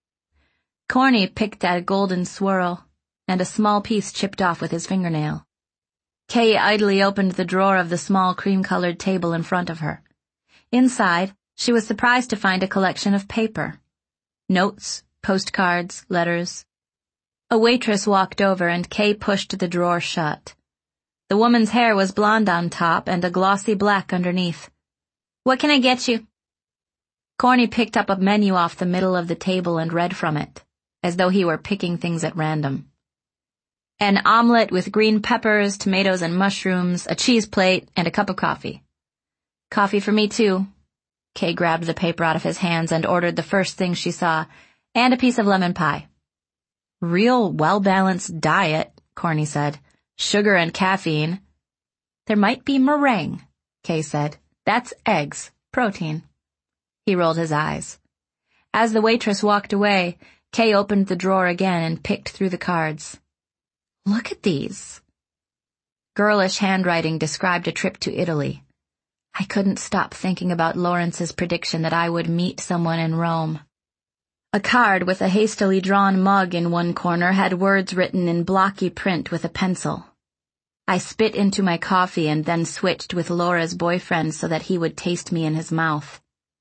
Corny picked at a golden swirl, and a small piece chipped off with his fingernail. Kay idly opened the drawer of the small cream-colored table in front of her. Inside, she was surprised to find a collection of paper. Notes, postcards, letters. A waitress walked over and Kay pushed the drawer shut. The woman's hair was blonde on top and a glossy black underneath. "What can I get you?" Corny picked up a menu off the middle of the table and read from it, as though he were picking things at random. "An omelet with green peppers, tomatoes and mushrooms, a cheese plate, and a cup of coffee." "Coffee for me too." Kay grabbed the paper out of his hands and ordered the first thing she saw, and a piece of lemon pie. "Real well-balanced diet," Corny said. "Sugar and caffeine." "There might be meringue," Kay said. "That's eggs, protein." He rolled his eyes. As the waitress walked away, Kay opened the drawer again and picked through the cards. "Look at these." Girlish handwriting described a trip to Italy. I couldn't stop thinking about Lawrence's prediction that I would meet someone in Rome. A card with a hastily drawn mug in one corner had words written in blocky print with a pencil. I spit into my coffee and then switched with Laura's boyfriend so that he would taste me in his mouth.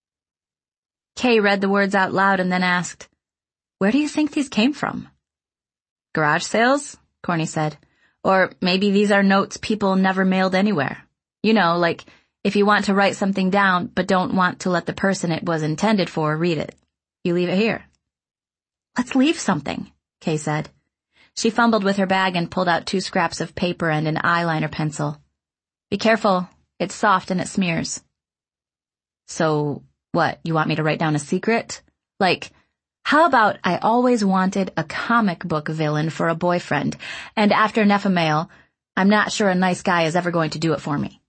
Kay read the words out loud and then asked, "Where do you think these came from?" "Garage sales," Corny said. "Or maybe these are notes people never mailed anywhere. You know, like if you want to write something down but don't want to let the person it was intended for read it. You leave it here." "Let's leave something," Kay said. She fumbled with her bag and pulled out 2 scraps of paper and an eyeliner pencil. "Be careful, it's soft and it smears." "So, what, you want me to write down a secret? Like, how about I always wanted a comic book villain for a boyfriend, and after Nephamael, I'm not sure a nice guy is ever going to do it for me."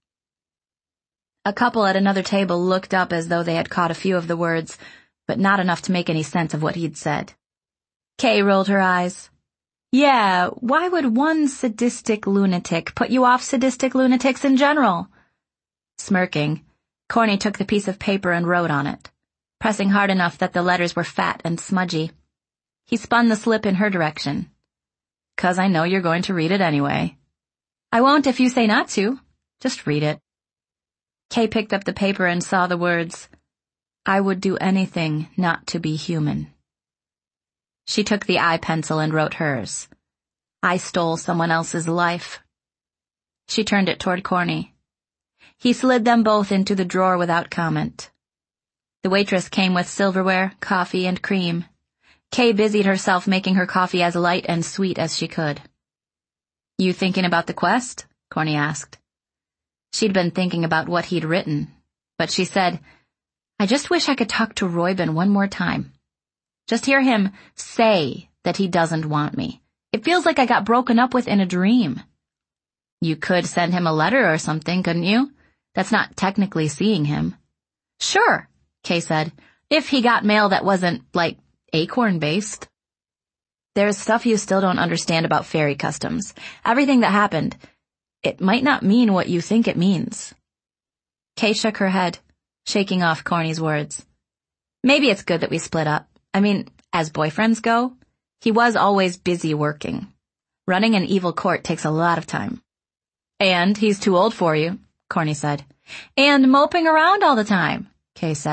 A couple at another table looked up as though they had caught a few of the words, but not enough to make any sense of what he'd said. Kay rolled her eyes. "Yeah, why would one sadistic lunatic put you off sadistic lunatics in general?" Smirking, Corny took the piece of paper and wrote on it, pressing hard enough that the letters were fat and smudgy. He spun the slip in her direction. "'Cause I know you're going to read it anyway." "I won't if you say not to. Just read it." Kay picked up the paper and saw the words, "I would do anything not to be human." She took the eye pencil and wrote hers. "I stole someone else's life." She turned it toward Corny. He slid them both into the drawer without comment. The waitress came with silverware, coffee, and cream. Kay busied herself making her coffee as light and sweet as she could. "You thinking about the quest?" Corny asked. She'd been thinking about what he'd written, but she said, "I just wish I could talk to Reuben one more time. Just hear him say that he doesn't want me. It feels like I got broken up with in a dream." "You could send him a letter or something, couldn't you? That's not technically seeing him." "Sure," Kay said, "if he got mail that wasn't, like, acorn-based." "There's stuff you still don't understand about fairy customs. Everything that happened, it might not mean what you think it means." Kay shook her head, shaking off Corny's words. "Maybe it's good that we split up. I mean, as boyfriends go, he was always busy working. Running an evil court takes a lot of time." "And he's too old for you," Corny said. "And moping around all the time," Kay said.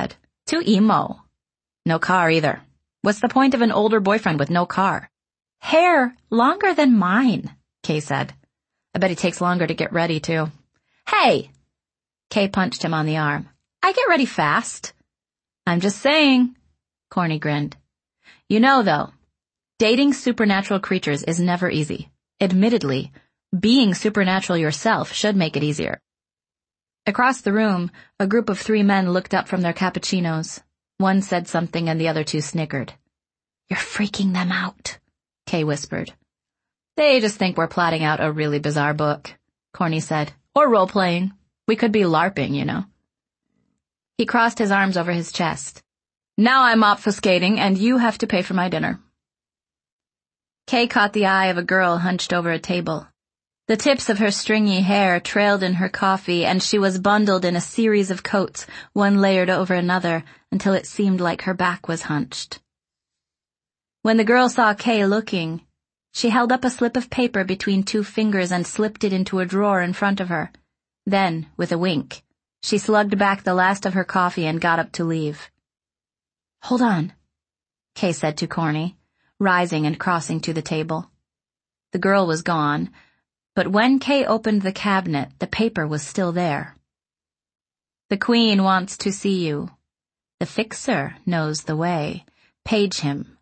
Too emo. No car either. What's the point of an older boyfriend with no car? Hair longer than mine, Kay said. I bet he takes longer to get ready, too. Hey! Kay punched him on the arm. I get ready fast. I'm just saying. Corny grinned. You know, though, dating supernatural creatures is never easy. Admittedly, being supernatural yourself should make it easier. Across the room, a group of 3 men looked up from their cappuccinos. One said something and the other 2 snickered. You're freaking them out, Kay whispered. They just think we're plotting out a really bizarre book, Corny said. Or role-playing. We could be LARPing, you know. He crossed his arms over his chest. Now I'm obfuscating, and you have to pay for my dinner. Kay caught the eye of a girl hunched over a table. The tips of her stringy hair trailed in her coffee, and she was bundled in a series of coats, one layered over another, until it seemed like her back was hunched. When the girl saw Kay looking, she held up a slip of paper between 2 fingers and slipped it into a drawer in front of her. Then, with a wink, she slugged back the last of her coffee and got up to leave. Hold on, Kay said to Corny, rising and crossing to the table. The girl was gone, but when Kay opened the cabinet, the paper was still there. The Queen wants to see you. The Fixer knows the way. Page him.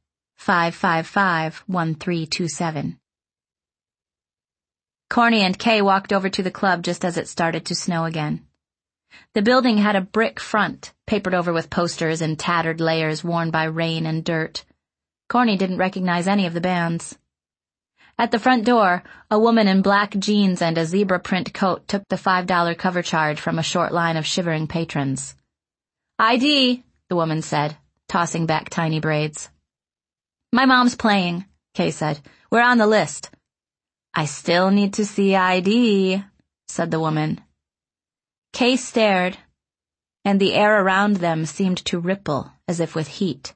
555-1327. Corny and Kay walked over to the club just as it started to snow again. The building had a brick front, papered over with posters and tattered layers worn by rain and dirt. Corny didn't recognize any of the bands. At the front door, a woman in black jeans and a zebra print coat took the $5 cover charge from a short line of shivering patrons. ID, the woman said, tossing back tiny braids. My mom's playing, Kay said. We're on the list. I still need to see ID, said the woman. Kay stared, and the air around them seemed to ripple as if with heat.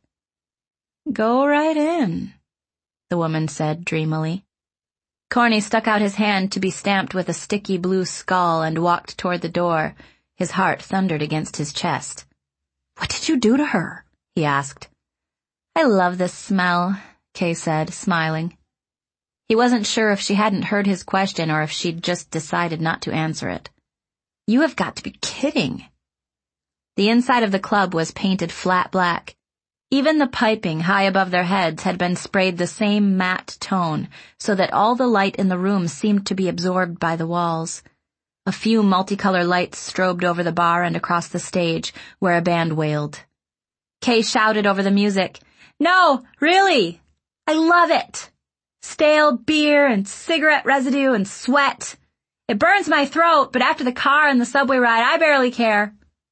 Go right in, the woman said dreamily. Corny stuck out his hand to be stamped with a sticky blue skull and walked toward the door. His heart thundered against his chest. What did you do to her? He asked. I love this smell, Kay said, smiling. He wasn't sure if she hadn't heard his question or if she'd just decided not to answer it. You have got to be kidding. The inside of the club was painted flat black. Even the piping high above their heads had been sprayed the same matte tone, so that all the light in the room seemed to be absorbed by the walls. A few multicolor lights strobed over the bar and across the stage, where a band wailed. Kay shouted over the music, No, really! I love it! Stale beer and cigarette residue and sweat. It burns my throat, but after the car and the subway ride, I barely care.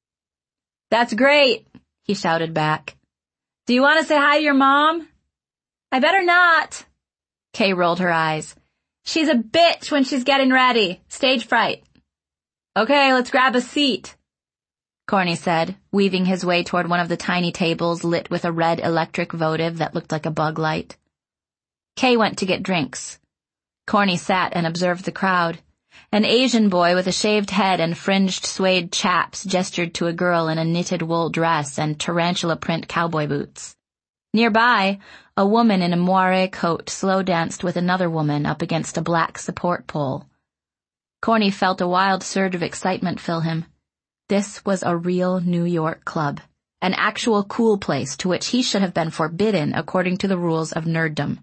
That's great, he shouted back. Do you want to say hi to your mom? I better not. Kay rolled her eyes. She's a bitch when she's getting ready. Stage fright. Okay, let's grab a seat, Corny said, weaving his way toward one of the tiny tables lit with a red electric votive that looked like a bug light. Kay went to get drinks. Corny sat and observed the crowd. An Asian boy with a shaved head and fringed suede chaps gestured to a girl in a knitted wool dress and tarantula print cowboy boots. Nearby, a woman in a moire coat slow danced with another woman up against a black support pole. Corny felt a wild surge of excitement fill him. This was a real New York club, an actual cool place to which he should have been forbidden according to the rules of nerddom.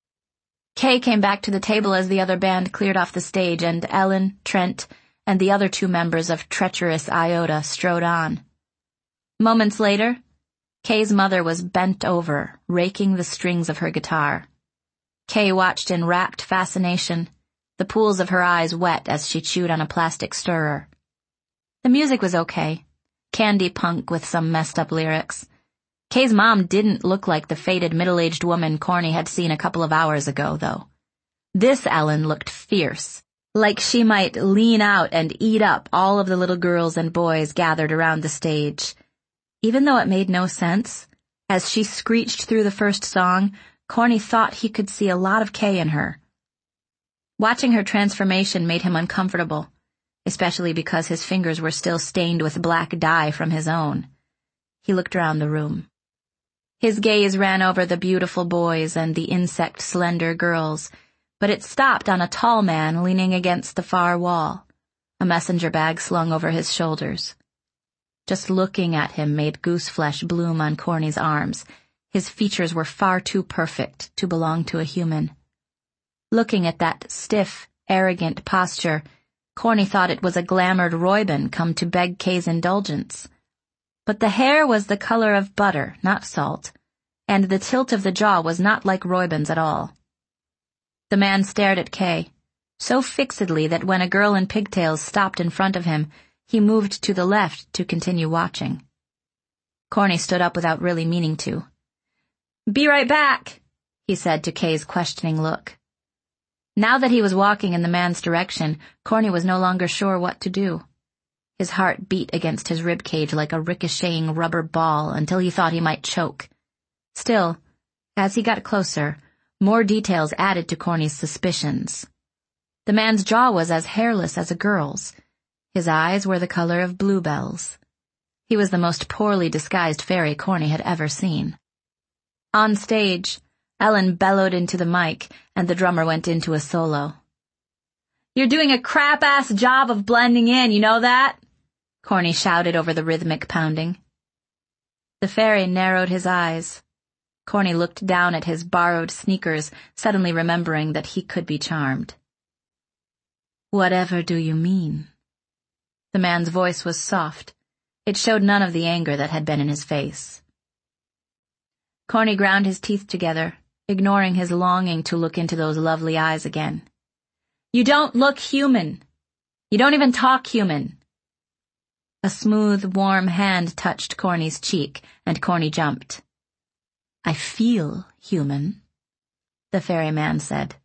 Kay came back to the table as the other band cleared off the stage, and Ellen, Trent, and the other 2 members of Treacherous Iota strode on. Moments later, Kay's mother was bent over, raking the strings of her guitar. Kay watched in rapt fascination, the pools of her eyes wet as she chewed on a plastic stirrer. The music was okay, candy punk with some messed-up lyrics. Kay's mom didn't look like the faded middle-aged woman Corny had seen a couple of hours ago, though. This Ellen looked fierce, like she might lean out and eat up all of the little girls and boys gathered around the stage. Even though it made no sense, as she screeched through the first song, Corny thought he could see a lot of Kay in her. Watching her transformation made him uncomfortable, especially because his fingers were still stained with black dye from his own. He looked around the room. His gaze ran over the beautiful boys and the insect-slender girls, but it stopped on a tall man leaning against the far wall, a messenger bag slung over his shoulders. Just looking at him made gooseflesh bloom on Corny's arms. His features were far too perfect to belong to a human. Looking at that stiff, arrogant posture, Corny thought it was a glamoured Räuben come to beg Kay's indulgence. But the hair was the color of butter, not salt, and the tilt of the jaw was not like Räuben's at all. The man stared at Kay, so fixedly that when a girl in pigtails stopped in front of him, he moved to the left to continue watching. Corny stood up without really meaning to. "Be right back," he said to Kay's questioning look. Now that he was walking in the man's direction, Corny was no longer sure what to do. His heart beat against his ribcage like a ricocheting rubber ball until he thought he might choke. Still, as he got closer, more details added to Corny's suspicions. The man's jaw was as hairless as a girl's. His eyes were the color of bluebells. He was the most poorly disguised fairy Corny had ever seen. On stage, Ellen bellowed into the mic, and the drummer went into a solo. "You're doing a crap-ass job of blending in, you know that?" Corny shouted over the rhythmic pounding. The fairy narrowed his eyes. Corny looked down at his borrowed sneakers, suddenly remembering that he could be charmed. "Whatever do you mean?" The man's voice was soft. It showed none of the anger that had been in his face. Corny ground his teeth together, ignoring his longing to look into those lovely eyes again. "You don't look human. You don't even talk human." A smooth, warm hand touched Corny's cheek, and Corny jumped. "I feel human," the fairyman said.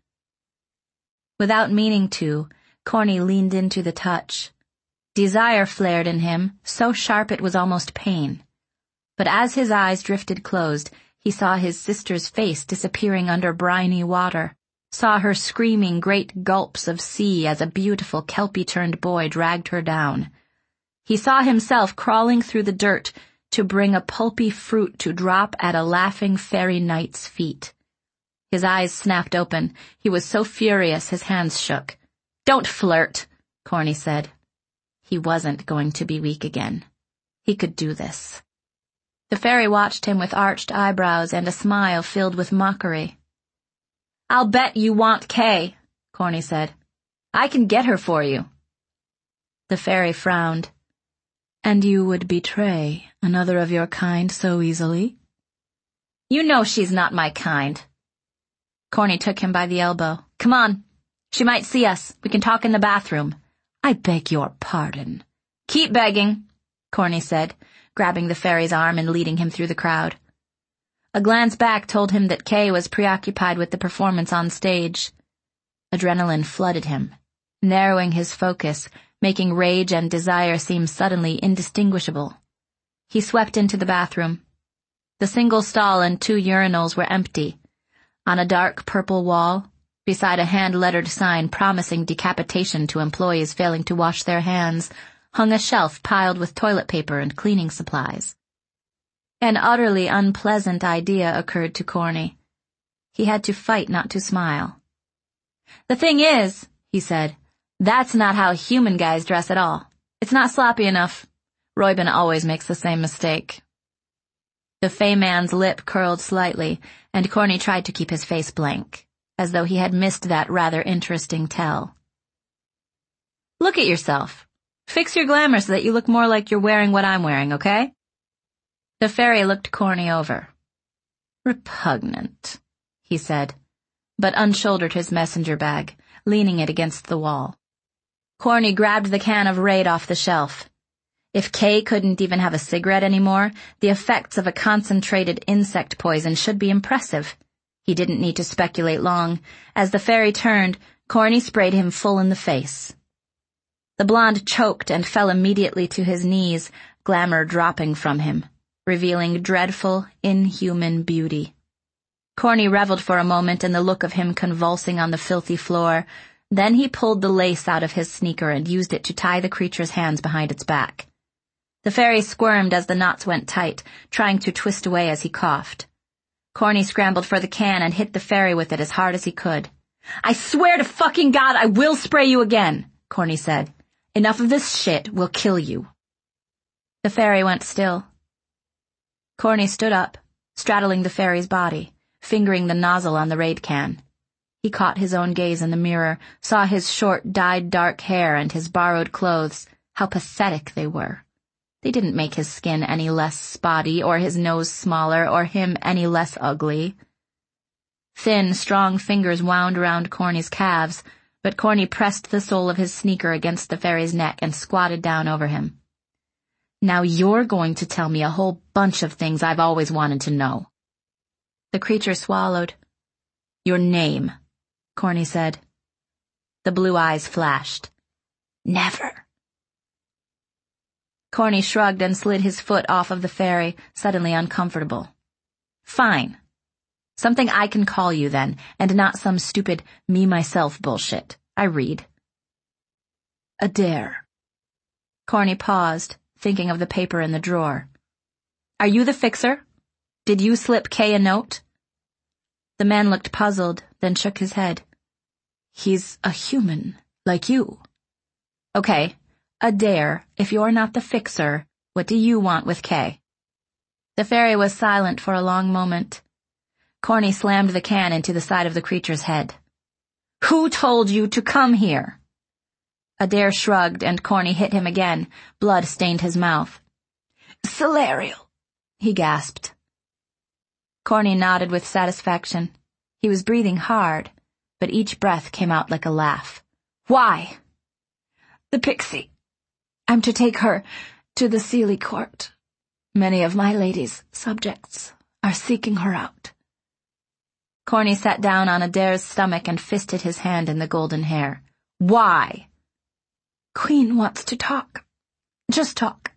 Without meaning to, Corny leaned into the touch. Desire flared in him, so sharp it was almost pain. But as his eyes drifted closed, he saw his sister's face disappearing under briny water, saw her screaming great gulps of sea as a beautiful kelpie-turned boy dragged her down. He saw himself crawling through the dirt to bring a pulpy fruit to drop at a laughing fairy knight's feet. His eyes snapped open. He was so furious his hands shook. "Don't flirt," Corny said. He wasn't going to be weak again. He could do this. The fairy watched him with arched eyebrows and a smile filled with mockery. "I'll bet you want Kay," Corny said. "I can get her for you." The fairy frowned. "And you would betray another of your kind so easily?" "You know she's not my kind." Corny took him by the elbow. "Come on. She might see us. We can talk in the bathroom." "I beg your pardon." "Keep begging," Corny said, grabbing the fairy's arm and leading him through the crowd. A glance back told him that Kay was preoccupied with the performance on stage. Adrenaline flooded him, narrowing his focus, making rage and desire seem suddenly indistinguishable. He swept into the bathroom. The single stall and 2 urinals were empty. On a dark purple wall, beside a hand-lettered sign promising decapitation to employees failing to wash their hands, hung a shelf piled with toilet paper and cleaning supplies. An utterly unpleasant idea occurred to Corny. He had to fight not to smile. "The thing is," he said, "that's not how human guys dress at all. It's not sloppy enough. Räuben always makes the same mistake." The Fey man's lip curled slightly, and Corny tried to keep his face blank, as though he had missed that rather interesting tell. "Look at yourself. Fix your glamour so that you look more like you're wearing what I'm wearing, okay?" The fairy looked Corny over. "Repugnant," he said, but unshouldered his messenger bag, leaning it against the wall. Corny grabbed the can of Raid off the shelf. If Kay couldn't even have a cigarette anymore, the effects of a concentrated insect poison should be impressive. He didn't need to speculate long. As the fairy turned, Corny sprayed him full in the face. The blonde choked and fell immediately to his knees, glamour dropping from him, revealing dreadful, inhuman beauty. Corny reveled for a moment in the look of him convulsing on the filthy floor. Then he pulled the lace out of his sneaker and used it to tie the creature's hands behind its back. The fairy squirmed as the knots went tight, trying to twist away as he coughed. Corny scrambled for the can and hit the fairy with it as hard as he could. "I swear to fucking God I will spray you again," Corny said. "Enough of this shit will kill you." The fairy went still. Corny stood up, straddling the fairy's body, fingering the nozzle on the Raid can. He caught his own gaze in the mirror, saw his short, dyed dark hair and his borrowed clothes, how pathetic they were. They didn't make his skin any less spotty, or his nose smaller, or him any less ugly. Thin, strong fingers wound around Corny's calves, but Corny pressed the sole of his sneaker against the fairy's neck and squatted down over him. "Now you're going to tell me a whole bunch of things I've always wanted to know." The creature swallowed. "Your name," Corny said. The blue eyes flashed. "Never." Corny shrugged and slid his foot off of the fairy, suddenly uncomfortable. "Fine. Something I can call you then, and not some stupid me-myself bullshit. I read." "Adair." Corny paused, thinking of the paper in the drawer. "Are you the fixer? Did you slip Kay a note?" The man looked puzzled, then shook his head. "He's a human, like you." "Okay. Adair, if you're not the fixer, what do you want with Kay?" The fairy was silent for a long moment. Corny slammed the can into the side of the creature's head. "Who told you to come here?" Adair shrugged, and Corny hit him again. Blood stained his mouth. "Celerial," he gasped. Corny nodded with satisfaction. He was breathing hard, but each breath came out like a laugh. "Why?" "The pixie. I'm to take her to the Seelie Court. Many of my lady's subjects are seeking her out." Corny sat down on Adair's stomach and fisted his hand in the golden hair. "Why?" "Queen wants to talk. Just talk."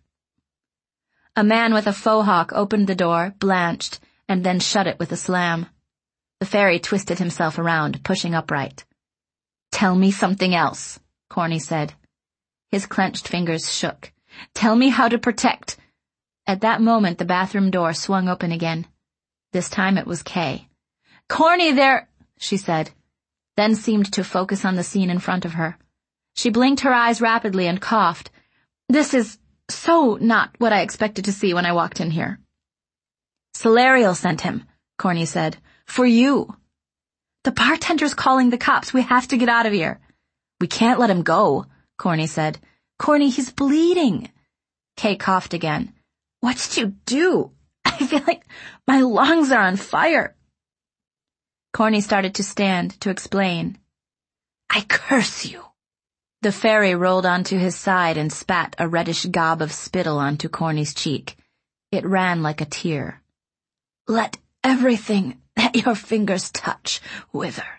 A man with a faux hawk opened the door, blanched, and then shut it with a slam. The fairy twisted himself around, pushing upright. "Tell me something else," Corny said. His clenched fingers shook. "Tell me how to protect—" At that moment the bathroom door swung open again. This time it was Kay. "Corny, there," she said, then seemed to focus on the scene in front of her. She blinked her eyes rapidly and coughed. "This is so not what I expected to see when I walked in here." "Celerial sent him," Corny said. "For you." "The bartender's calling the cops. We have to get out of here." "We can't let him go," Corny said. "Corny, he's bleeding." Kay coughed again. "What did you do? I feel like my lungs are on fire." Corny started to stand, to explain. "I curse you." The fairy rolled onto his side and spat a reddish gob of spittle onto Corny's cheek. It ran like a tear. "Let everything that your fingers touch wither."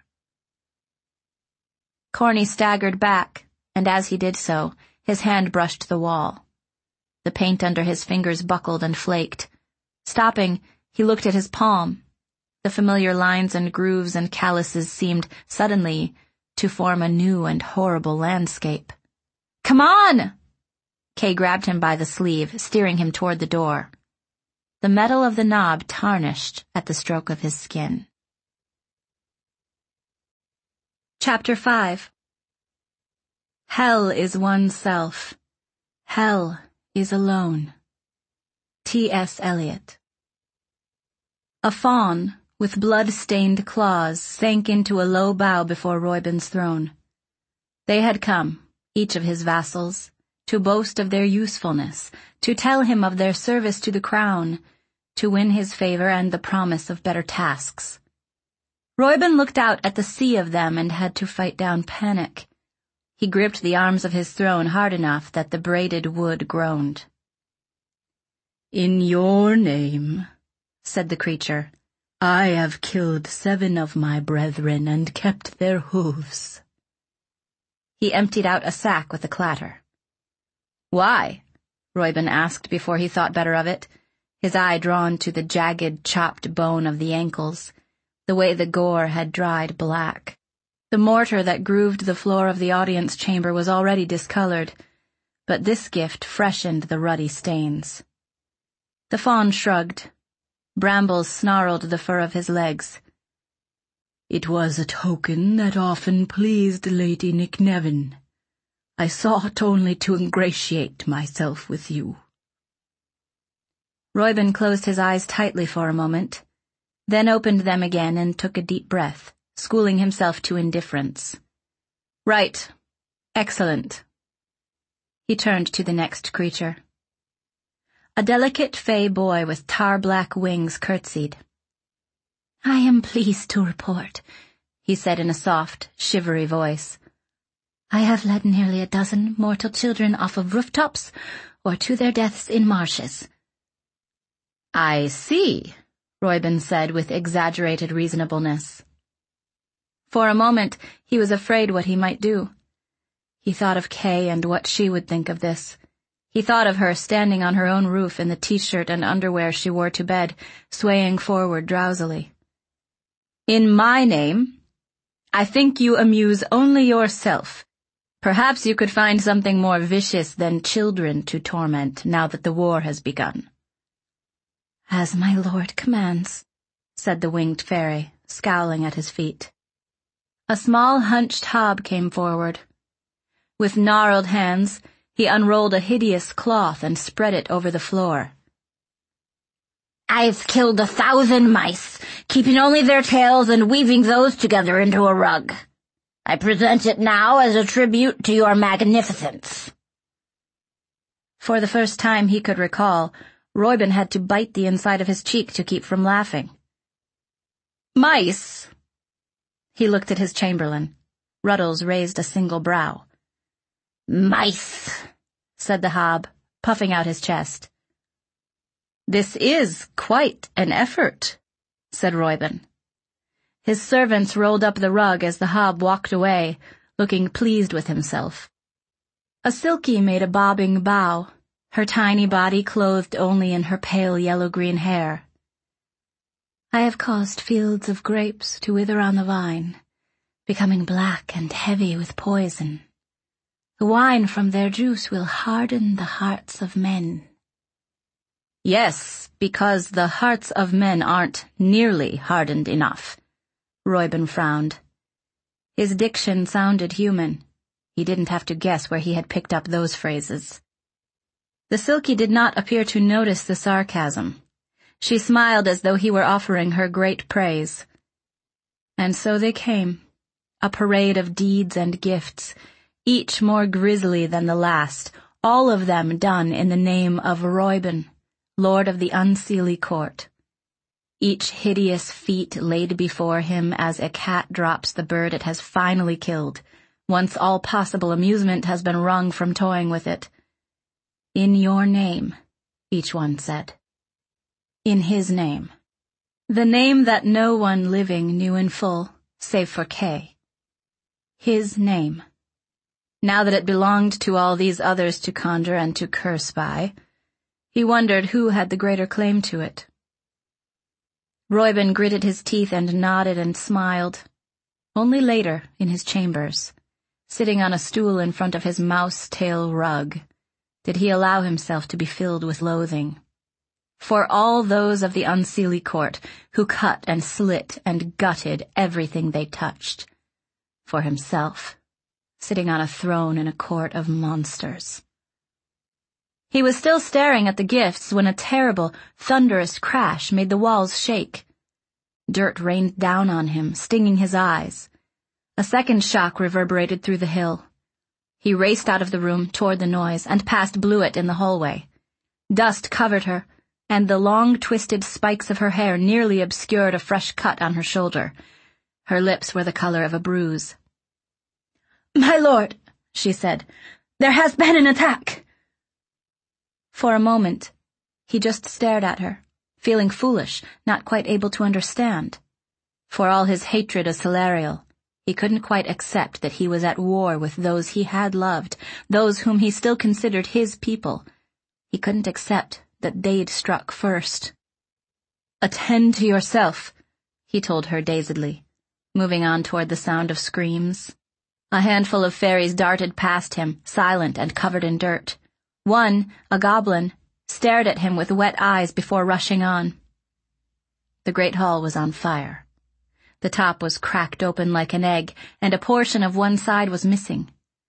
Corny staggered back, and as he did so, his hand brushed the wall. The paint under his fingers buckled and flaked. Stopping, he looked at his palm. The familiar lines and grooves and calluses seemed, suddenly, to form a new and horrible landscape. "Come on!" Kay grabbed him by the sleeve, steering him toward the door. The metal of the knob tarnished at the stroke of his skin. Chapter 5. Hell is oneself. Hell is alone. T.S. Eliot. A fawn with blood-stained claws sank into a low bow before Reuben's throne. They had come, each of his vassals, to boast of their usefulness, to tell him of their service to the crown, to win his favor and the promise of better tasks. Reuben looked out at the sea of them and had to fight down panic. He gripped the arms of his throne hard enough that the braided wood groaned. "In your name," said the creature, "I have killed 7 of my brethren and kept their hooves." He emptied out a sack with a clatter. "Why?" Reuben asked before he thought better of it, his eye drawn to the jagged, chopped bone of the ankles, the way the gore had dried black. The mortar that grooved the floor of the audience chamber was already discolored. but this gift freshened the ruddy stains. The fawn shrugged. Brambles snarled the fur of his legs. "It was a token that often pleased Lady Nicknevin. I sought only to ingratiate myself with you." Reuben closed his eyes tightly for a moment, then opened them again and took a deep breath, schooling himself to indifference. "Right. Excellent." He turned to the next creature. A delicate fey boy with tar-black wings curtsied. "I am pleased to report," he said in a soft, shivery voice, "I have led nearly a dozen mortal children off of rooftops or to their deaths in marshes." "I see," Reuben said with exaggerated reasonableness. For a moment, he was afraid what he might do. He thought of Kay and what she would think of this. He thought of her standing on her own roof in the t-shirt and underwear she wore to bed, swaying forward drowsily. "In my name, I think you amuse only yourself. Perhaps you could find something more vicious than children to torment now that the war has begun." "As my lord commands," said the winged fairy, scowling at his feet. A small hunched hob came forward. With gnarled hands, he unrolled a hideous cloth and spread it over the floor. "I've killed 1,000 mice, keeping only their tails and weaving those together into a rug. I present it now as a tribute to your magnificence." For the first time he could recall, Reuben had to bite the inside of his cheek to keep from laughing. "Mice?" He looked at his chamberlain. Ruddles raised a single brow. "Mice," said the hob, puffing out his chest. "This is quite an effort," said Reuben. His servants rolled up the rug as the hob walked away, looking pleased with himself. A Silky made a bobbing bow, her tiny body clothed only in her pale yellow-green hair. "I have caused fields of grapes to wither on the vine, becoming black and heavy with poison. The wine from their juice will harden the hearts of men." "Yes, because the hearts of men aren't nearly hardened enough," Reuben frowned. His diction sounded human. He didn't have to guess where he had picked up those phrases. The Silky did not appear to notice the sarcasm. She smiled as though he were offering her great praise. And so they came, a parade of deeds and gifts, each more grisly than the last, all of them done in the name of Reuben, Lord of the Unseelie Court. Each hideous feat laid before him as a cat drops the bird it has finally killed, once all possible amusement has been wrung from toying with it. "In your name," each one said. In his name. The name that no one living knew in full, save for Kay. His name. Now that it belonged to all these others to conjure and to curse by, he wondered who had the greater claim to it. Reuben gritted his teeth and nodded and smiled. Only later, in his chambers, sitting on a stool in front of his mouse-tail rug, did he allow himself to be filled with loathing. For all those of the Unseelie Court who cut and slit and gutted everything they touched. For himself, sitting on a throne in a court of monsters. He was still staring at the gifts when a terrible, thunderous crash made the walls shake. Dirt rained down on him, stinging his eyes. A second shock reverberated through the hill. He raced out of the room toward the noise and past Blewett in the hallway. Dust covered her, and the long, twisted spikes of her hair nearly obscured a fresh cut on her shoulder. Her lips were the color of a bruise. "My lord," she said, "there has been an attack." For a moment, he just stared at her, feeling foolish, not quite able to understand. For all his hatred of Celerial, he couldn't quite accept that he was at war with those he had loved, those whom he still considered his people. He couldn't accept that they'd struck first. "Attend to yourself," he told her dazedly, moving on toward the sound of screams. A handful of fairies darted past him, silent and covered in dirt. One, a goblin, stared at him with wet eyes before rushing on. The great hall was on fire. The top was cracked open like an egg, and a portion of one side was missing.